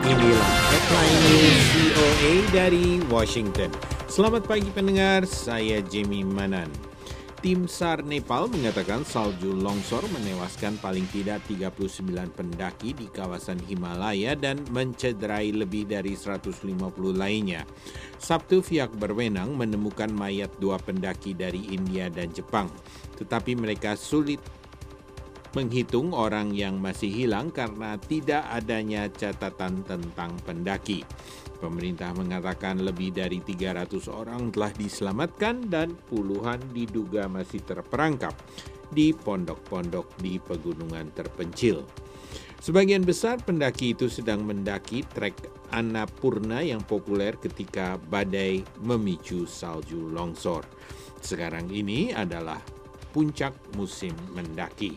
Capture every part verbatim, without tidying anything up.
Inilah headline news V O A dari Washington. Selamat pagi pendengar, saya Jamie Manan. Tim SAR Nepal mengatakan salju longsor menewaskan paling tidak tiga puluh sembilan pendaki di kawasan Himalaya dan mencederai lebih dari seratus lima puluh lainnya. Sabtu pihak berwenang menemukan mayat dua pendaki dari India dan Jepang, tetapi mereka sulit menghitung orang yang masih hilang karena tidak adanya catatan tentang pendaki. Pemerintah mengatakan lebih dari tiga ratus orang telah diselamatkan dan puluhan diduga masih terperangkap di pondok-pondok di pegunungan terpencil. Sebagian besar pendaki itu sedang mendaki trek Annapurna yang populer ketika badai memicu salju longsor. Sekarang ini adalah puncak musim mendaki.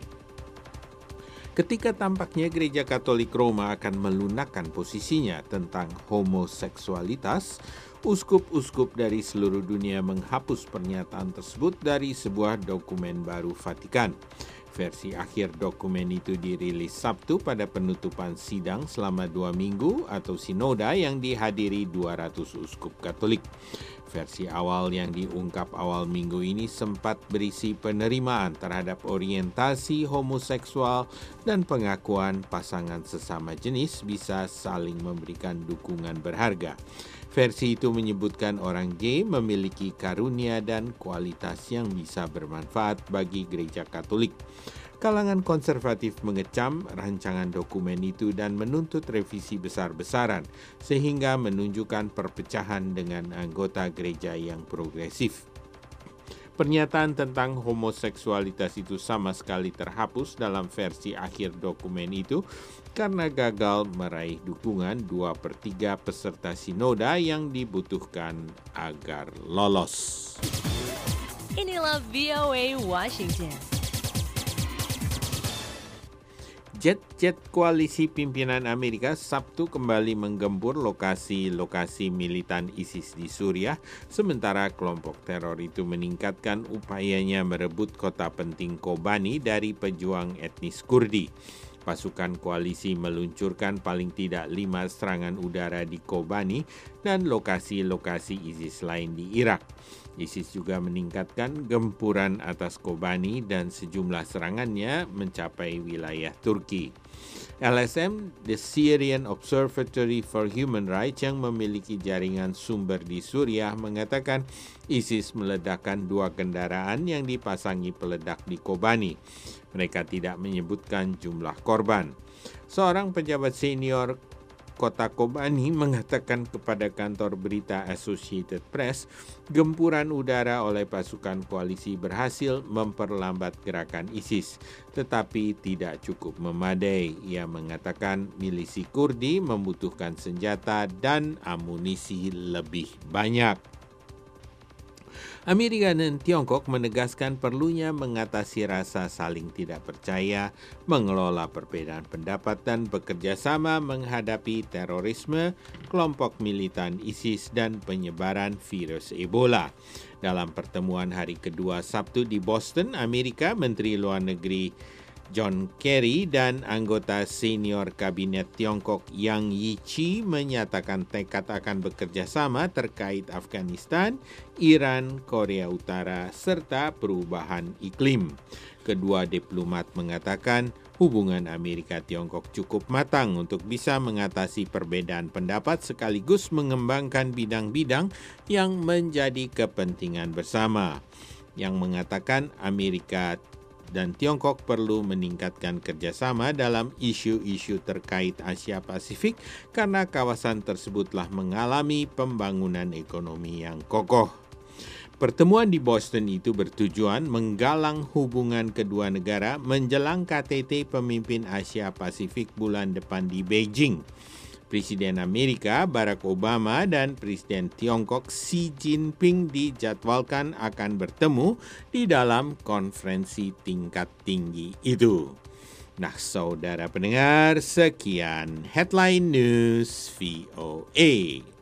Ketika tampaknya Gereja Katolik Roma akan melunakkan posisinya tentang homoseksualitas, uskup-uskup dari seluruh dunia menghapus pernyataan tersebut dari sebuah dokumen baru Vatikan. Versi akhir dokumen itu dirilis Sabtu pada penutupan sidang selama dua minggu atau sinoda yang dihadiri dua ratus uskup Katolik. Versi awal yang diungkap awal minggu ini sempat berisi penerimaan terhadap orientasi homoseksual dan pengakuan pasangan sesama jenis bisa saling memberikan dukungan berharga. Versi itu menyebutkan orang gay memiliki karunia dan kualitas yang bisa bermanfaat bagi Gereja Katolik. Kalangan konservatif mengecam rancangan dokumen itu dan menuntut revisi besar-besaran sehingga menunjukkan perpecahan dengan anggota gereja yang progresif. Pernyataan tentang homoseksualitas itu sama sekali terhapus dalam versi akhir dokumen itu karena gagal meraih dukungan dua per tiga peserta sinoda yang dibutuhkan agar lolos. Inilah V O A Washington. Jet-jet koalisi pimpinan Amerika Sabtu kembali menggempur lokasi-lokasi militan ISIS di Suriah, sementara kelompok teror itu meningkatkan upayanya merebut kota penting Kobani dari pejuang etnis Kurdi. Pasukan koalisi meluncurkan paling tidak lima serangan udara di Kobani dan lokasi-lokasi ISIS lain di Irak. ISIS juga meningkatkan gempuran atas Kobani dan sejumlah serangannya mencapai wilayah Turki. L S M, The Syrian Observatory for Human Rights yang memiliki jaringan sumber di Suriah mengatakan ISIS meledakkan dua kendaraan yang dipasangi peledak di Kobani. Mereka tidak menyebutkan jumlah korban. Seorang pejabat senior Kota Kobani mengatakan kepada kantor berita Associated Press, gempuran udara oleh pasukan koalisi berhasil memperlambat gerakan ISIS, tetapi tidak cukup memadai. Ia mengatakan milisi Kurdi membutuhkan senjata dan amunisi lebih banyak. Amerika dan Tiongkok menegaskan perlunya mengatasi rasa saling tidak percaya, mengelola perbedaan pendapat dan bekerja sama menghadapi terorisme, kelompok militan ISIS dan penyebaran virus Ebola. Dalam pertemuan hari kedua Sabtu di Boston, Amerika, Menteri Luar Negeri John Kerry dan anggota senior kabinet Tiongkok Yang Jiechi menyatakan tekad akan bekerja sama terkait Afghanistan, Iran, Korea Utara, serta perubahan iklim. Kedua diplomat mengatakan hubungan Amerika-Tiongkok cukup matang untuk bisa mengatasi perbedaan pendapat sekaligus mengembangkan bidang-bidang yang menjadi kepentingan bersama. Yang mengatakan Amerika dan Tiongkok perlu meningkatkan kerjasama dalam isu-isu terkait Asia Pasifik karena kawasan tersebut telah mengalami pembangunan ekonomi yang kokoh. Pertemuan di Boston itu bertujuan menggalang hubungan kedua negara menjelang K T T pemimpin Asia Pasifik bulan depan di Beijing. Presiden Amerika Barack Obama dan Presiden Tiongkok Xi Jinping dijadwalkan akan bertemu di dalam konferensi tingkat tinggi itu. Nah, saudara pendengar, sekian Headline News V O A.